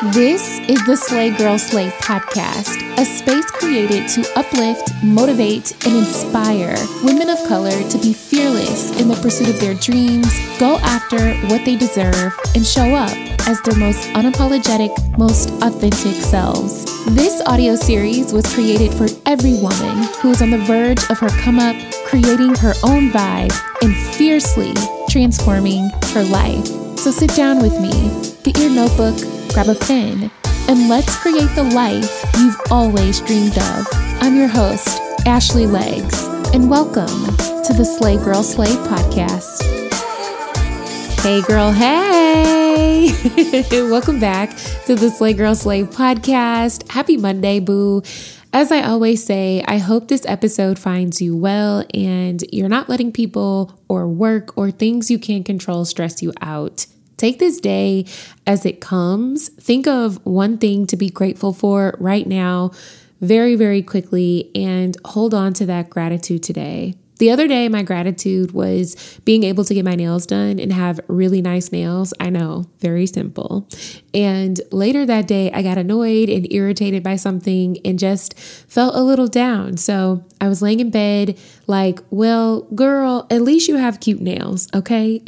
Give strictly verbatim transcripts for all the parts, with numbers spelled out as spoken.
This is the Slay Girl Slay podcast, a space created to uplift, motivate, and inspire women of color to be fearless in the pursuit of their dreams, go after what they deserve, and show up as their most unapologetic, most authentic selves. This audio series was created for every woman who is on the verge of her come up, creating her own vibe, and fiercely transforming her life. So sit down with me, get your notebook, grab a pen, and let's create the life you've always dreamed of. I'm your host, Ashley Legs, and welcome to the Slay Girl Slay podcast. Hey girl, hey! Welcome back to the Slay Girl Slay podcast. Happy Monday, boo. As I always say, I hope this episode finds you well and you're not letting people or work or things you can't control stress you out. Take this day as it comes. Think of one thing to be grateful for right now, very, very quickly, and hold on to that gratitude today. The other day, my gratitude was being able to get my nails done and have really nice nails. I know, very simple. And later that day, I got annoyed and irritated by something and just felt a little down. So I was laying in bed like, well, girl, at least you have cute nails, okay?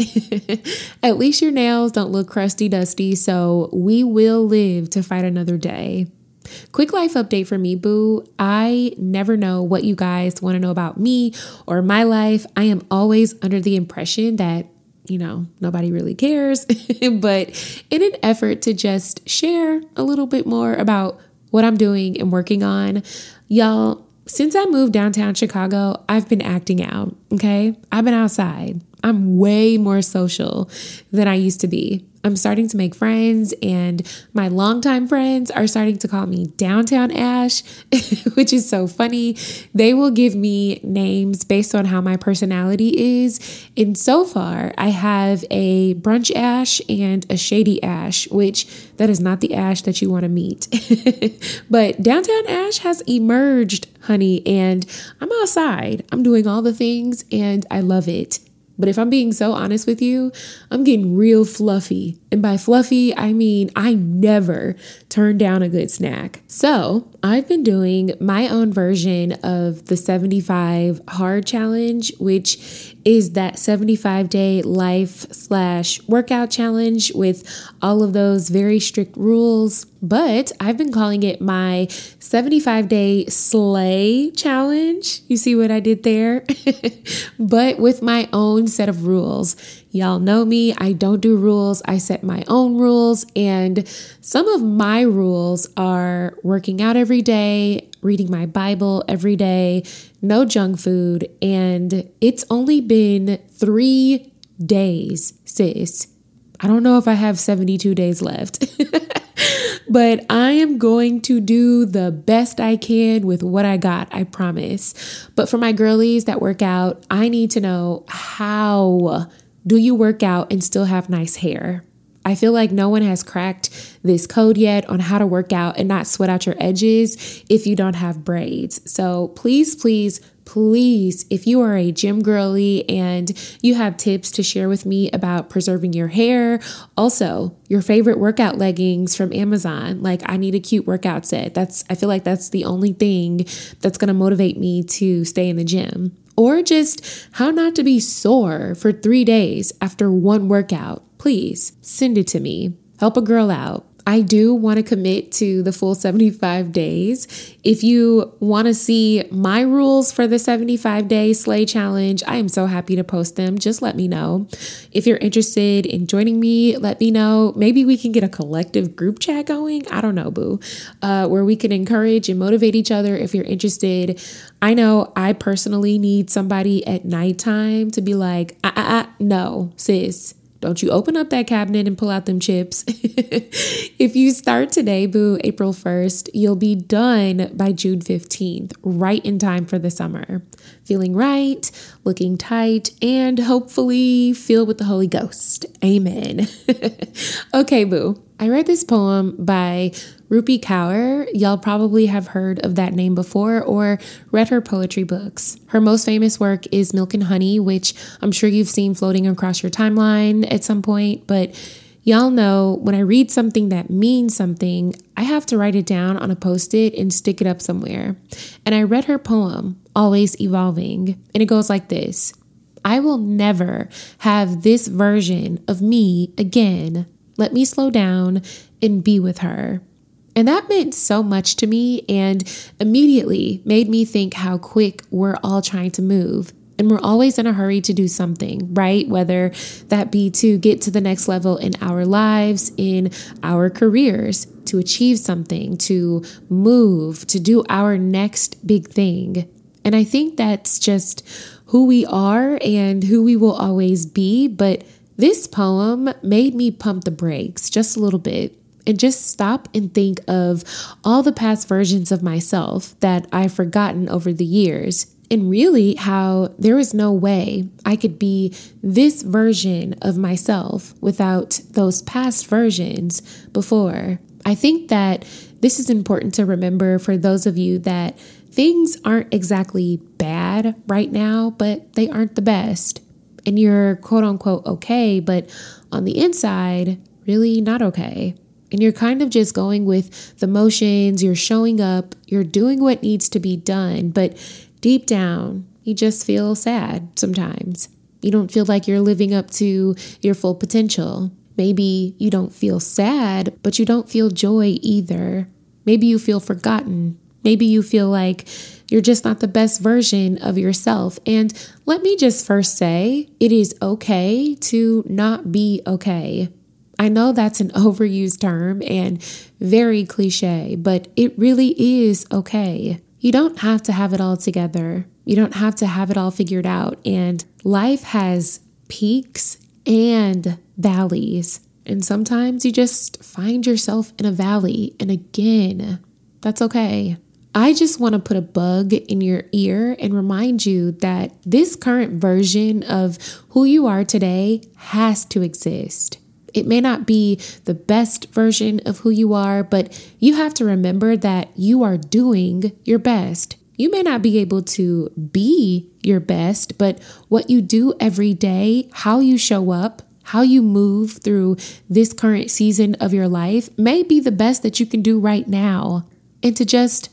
At least your nails don't look crusty dusty. So we will live to fight another day. Quick life update for me, boo. I never know what you guys want to know about me or my life. I am always under the impression that, you know, nobody really cares. But in an effort to just share a little bit more about what I'm doing and working on, y'all, since I moved downtown Chicago, I've been acting out, okay? I've been outside. I'm way more social than I used to be. I'm starting to make friends, and my longtime friends are starting to call me Downtown Ash, which is so funny. They will give me names based on how my personality is. And so far, I have a brunch Ash and a shady Ash, which that is not the Ash that you want to meet. But Downtown Ash has emerged, honey, and I'm outside. I'm doing all the things, and I love it. But if I'm being so honest with you, I'm getting real fluffy. And by fluffy, I mean I never turn down a good snack. So I've been doing my own version of the seventy-five hard challenge, which is that seventy-five day life slash workout challenge with all of those very strict rules. But I've been calling it my seventy-five day slay challenge. You see what I did there? But with my own set of rules. Y'all know me. I don't do rules. I set my own rules. And some of my rules are working out every day, reading my Bible every day, no junk food. And it's only been three days, sis. I don't know if I have seventy-two days left. But I am going to do the best I can with what I got, I promise. But for my girlies that work out, I need to know, how do you work out and still have nice hair? I feel like no one has cracked this code yet on how to work out and not sweat out your edges if you don't have braids. So please, please, please, if you are a gym girly and you have tips to share with me about preserving your hair, also your favorite workout leggings from Amazon, like I need a cute workout set. That's, I feel like that's the only thing that's going to motivate me to stay in the gym. Or just how not to be sore for three days after one workout. Please send it to me. Help a girl out. I do want to commit to the full seventy-five days. If you want to see my rules for the seventy-five day Slay Challenge, I am so happy to post them. Just let me know. If you're interested in joining me, let me know. Maybe we can get a collective group chat going. I don't know, boo, uh, where we can encourage and motivate each other if you're interested. I know I personally need somebody at nighttime to be like, ah, ah, ah, no, sis. Don't you open up that cabinet and pull out them chips. If you start today, boo, April first, you'll be done by June fifteenth, right in time for the summer. Feeling right, looking tight, and hopefully filled with the Holy Ghost. Amen. Okay, boo. I read this poem by Rupi Kaur. Y'all probably have heard of that name before or read her poetry books. Her most famous work is Milk and Honey, which I'm sure you've seen floating across your timeline at some point, but Y'all know when I read something that means something, I have to write it down on a Post-it and stick it up somewhere. And I read her poem, Always Evolving, and it goes like this. I will never have this version of me again. Let me slow down and be with her. And that meant so much to me and immediately made me think how quick we're all trying to move. And we're always in a hurry to do something, right? Whether that be to get to the next level in our lives, in our careers, to achieve something, to move, to do our next big thing. And I think that's just who we are and who we will always be. But this poem made me pump the brakes just a little bit and just stop and think of all the past versions of myself that I've forgotten over the years. And really how there is no way I could be this version of myself without those past versions before. I think that this is important to remember for those of you that things aren't exactly bad right now, but they aren't the best. And you're quote unquote okay, but on the inside, really not okay. And you're kind of just going with the motions, you're showing up, you're doing what needs to be done, but deep down, you just feel sad sometimes. You don't feel like you're living up to your full potential. Maybe you don't feel sad, but you don't feel joy either. Maybe you feel forgotten. Maybe you feel like you're just not the best version of yourself. And let me just first say, it is okay to not be okay. I know that's an overused term and very cliche, but it really is okay. You don't have to have it all together. You don't have to have it all figured out. And life has peaks and valleys. And sometimes you just find yourself in a valley. And again, that's okay. I just want to put a bug in your ear and remind you that this current version of who you are today has to exist. It may not be the best version of who you are, but you have to remember that you are doing your best. You may not be able to be your best, but what you do every day, how you show up, how you move through this current season of your life may be the best that you can do right now. And to just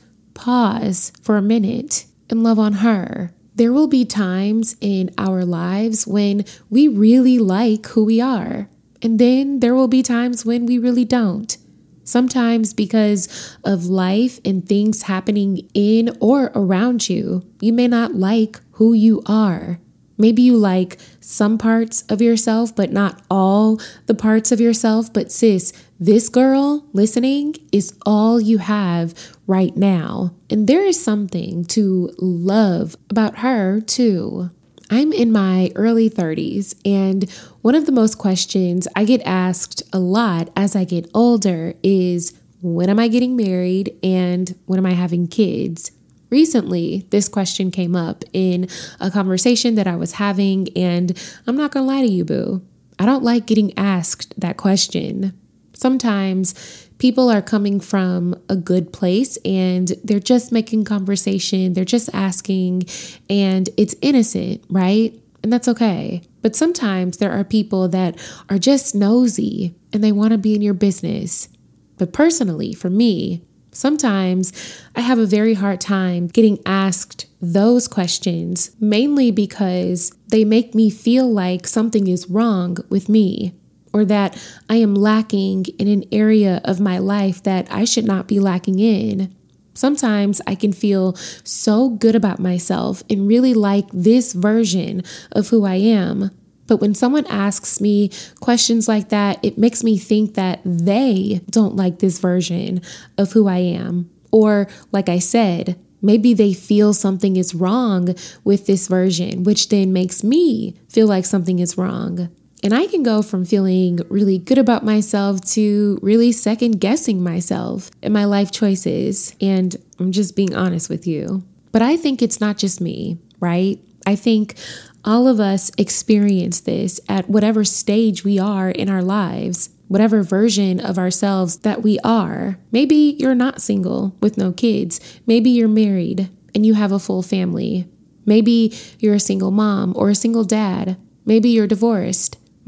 pause for a minute and love on her. There will be times in our lives when we really like who we are. And then there will be times when we really don't. Sometimes because of life and things happening in or around you, you may not like who you are. Maybe you like some parts of yourself, but not all the parts of yourself. But sis, this girl listening is all you have right now. And there is something to love about her too. I'm in my early thirties, and one of the most questions I get asked a lot as I get older is, when am I getting married and when am I having kids? Recently, this question came up in a conversation that I was having, and I'm not gonna lie to you, boo. I don't like getting asked that question. Sometimes people are coming from a good place and they're just making conversation, they're just asking, and it's innocent, right? And that's okay. But sometimes there are people that are just nosy and they want to be in your business. But personally, for me, sometimes I have a very hard time getting asked those questions, mainly because they make me feel like something is wrong with me, or that I am lacking in an area of my life that I should not be lacking in. Sometimes I can feel so good about myself and really like this version of who I am. But when someone asks me questions like that, it makes me think that they don't like this version of who I am. Or, like I said, maybe they feel something is wrong with this version, which then makes me feel like something is wrong. And I can go from feeling really good about myself to really second guessing myself and my life choices. And I'm just being honest with you. But I think it's not just me, right? I think all of us experience this at whatever stage we are in our lives, whatever version of ourselves that we are. Maybe you're not single with no kids. Maybe you're married and you have a full family. Maybe you're a single mom or a single dad. Maybe you're divorced.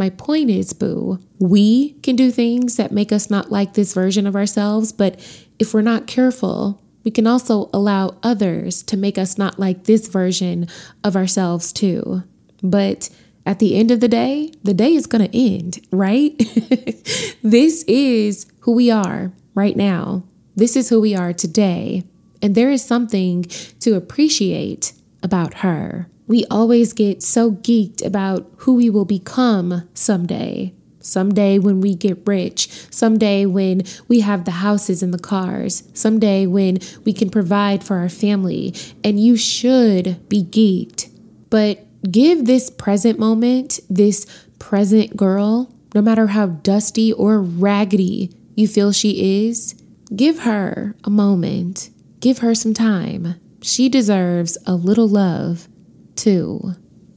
My point is, boo, we can do things that make us not like this version of ourselves, but if we're not careful, we can also allow others to make us not like this version of ourselves too. But at the end of the day, the day is going to end, right? This is who we are right now. This is who we are today. And there is something to appreciate about her. We always get so geeked about who we will become someday. Someday when we get rich, someday when we have the houses and the cars, someday when we can provide for our family. And you should be geeked. But give this present moment, this present girl, no matter how dusty or raggedy you feel she is, give her a moment. Give her some time. She deserves a little love, too.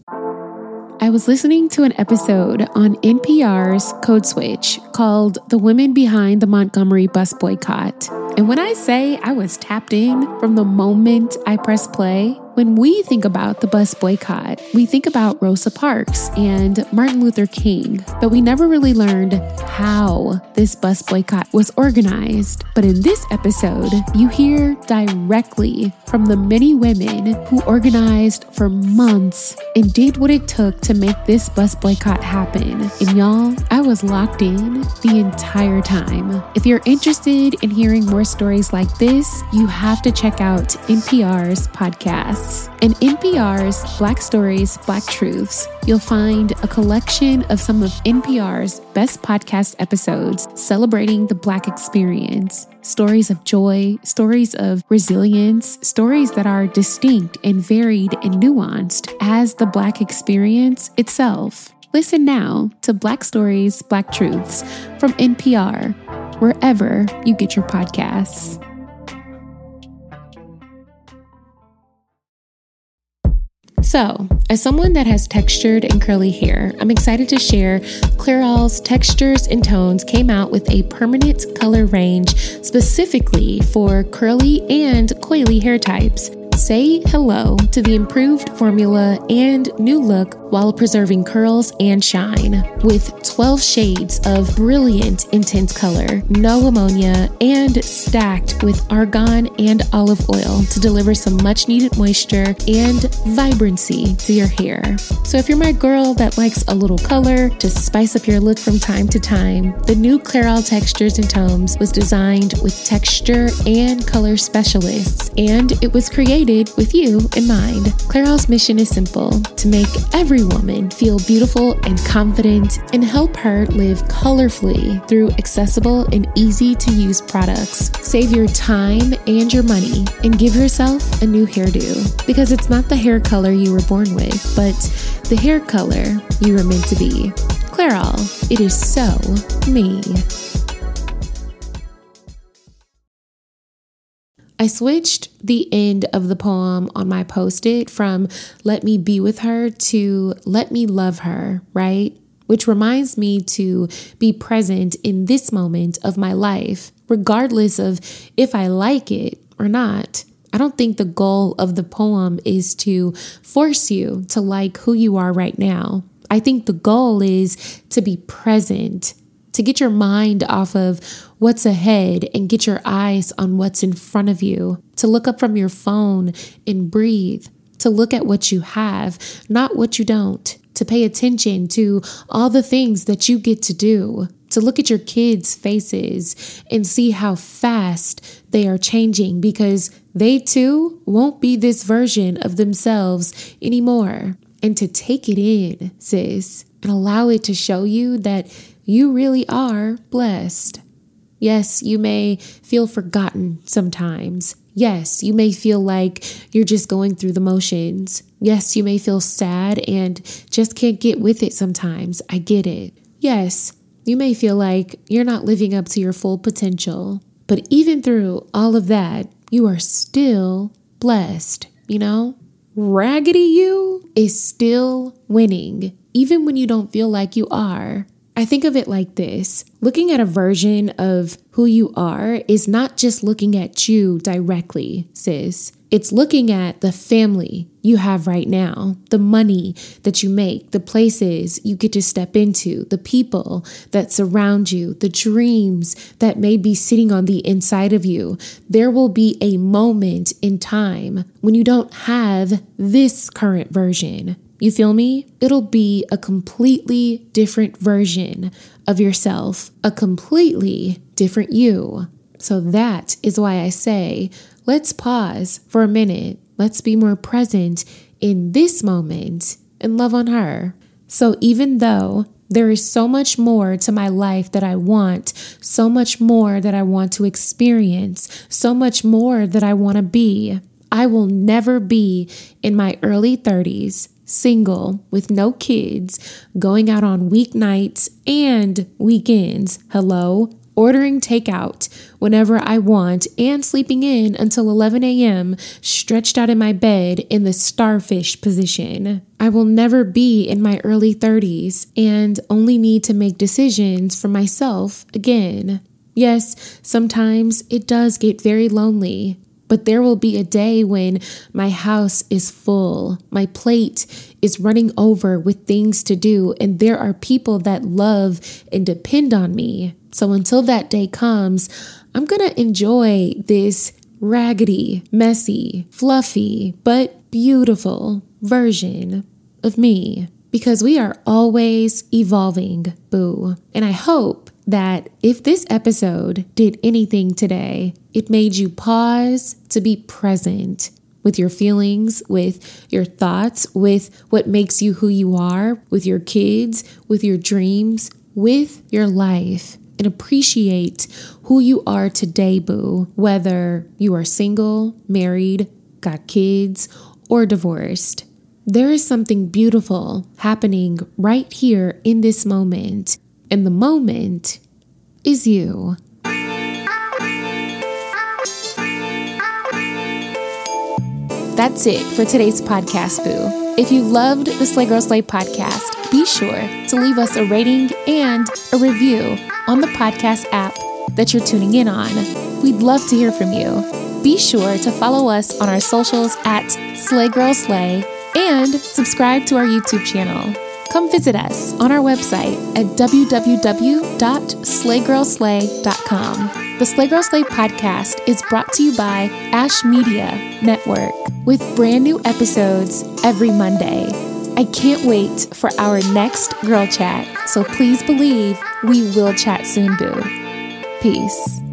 I was listening to an episode on N P R's Code Switch called The Women Behind the Montgomery Bus Boycott. And when I say I was tapped in from the moment I pressed play, when we think about the bus boycott, we think about Rosa Parks and Martin Luther King, but we never really learned how this bus boycott was organized. But in this episode, you hear directly from the many women who organized for months and did what it took to make this bus boycott happen. And y'all, I was locked in the entire time. If you're interested in hearing more stories like this, you have to check out N P R's podcast. In N P R's Black Stories, Black Truths, you'll find a collection of some of N P R's best podcast episodes celebrating the Black experience. Stories of joy, stories of resilience, stories that are distinct and varied and nuanced as the Black experience itself. Listen now to Black Stories, Black Truths from N P R, wherever you get your podcasts. So, as someone that has textured and curly hair, I'm excited to share Clairol's Textures and Tones came out with a permanent color range specifically for curly and coily hair types. Say hello to the improved formula and new look while preserving curls and shine. With twelve shades of brilliant intense color, no ammonia, and stacked with argan and olive oil to deliver some much needed moisture and vibrancy to your hair. So if you're my girl that likes a little color to spice up your look from time to time, the new Clairol Textures and Tones was designed with texture and color specialists, and it was created with you in mind. Clairol's mission is simple: to make every woman feel beautiful and confident and help her live colorfully through accessible and easy to use products. Save your time and your money and give yourself a new hairdo, because it's not the hair color you were born with, but the hair color you were meant to be. Clairol, it is so me. I switched the end of the poem on my Post-it from "let me be with her" to "let me love her," right? Which reminds me to be present in this moment of my life, regardless of if I like it or not. I don't think the goal of the poem is to force you to like who you are right now. I think the goal is to be present, to get your mind off of what's ahead and get your eyes on what's in front of you, to look up from your phone and breathe, to look at what you have, not what you don't, to pay attention to all the things that you get to do, to look at your kids' faces and see how fast they are changing, because they too won't be this version of themselves anymore. And to take it in, sis, and allow it to show you that you really are blessed. Yes, you may feel forgotten sometimes. Yes, you may feel like you're just going through the motions. Yes, you may feel sad and just can't get with it sometimes. I get it. Yes, you may feel like you're not living up to your full potential. But even through all of that, you are still blessed, you know? Raggedy you is still winning, even when you don't feel like you are. I think of it like this. Looking at a version of who you are is not just looking at you directly, sis. It's looking at the family you have right now, the money that you make, the places you get to step into, the people that surround you, the dreams that may be sitting on the inside of you. There will be a moment in time when you don't have this current version. You feel me? It'll be a completely different version of yourself, a completely different you. So that is why I say, let's pause for a minute. Let's be more present in this moment and love on her. So even though there is so much more to my life that I want, so much more that I want to experience, so much more that I want to be, I will never be in my early thirties, single, with no kids, going out on weeknights and weekends. Hello? Ordering takeout whenever I want and sleeping in until eleven a.m. stretched out in my bed in the starfish position. I will never be in my early thirties and only need to make decisions for myself again. Yes, sometimes it does get very lonely, but there will be a day when my house is full, my plate is running over with things to do, and there are people that love and depend on me. So until that day comes, I'm going to enjoy this raggedy, messy, fluffy, but beautiful version of me, because we are always evolving, boo. And I hope that if this episode did anything today, it made you pause to be present with your feelings, with your thoughts, with what makes you who you are, with your kids, with your dreams, with your life. And appreciate who you are today, boo, whether you are single, married, got kids, or divorced. There is something beautiful happening right here in this moment, and the moment is you. That's it for today's podcast, boo. If you loved the Slay Girl Slay podcast, be sure to leave us a rating and a review on the podcast app that you're tuning in on. We'd love to hear from you. Be sure to follow us on our socials at Slay Girl Slay and subscribe to our YouTube channel. Come visit us on our website at w w w dot slay girl slay dot com. The Slay Girl Slay podcast is brought to you by Ash Media Network with brand new episodes every Monday. I can't wait for our next girl chat, so please believe we will chat soon, boo. Peace.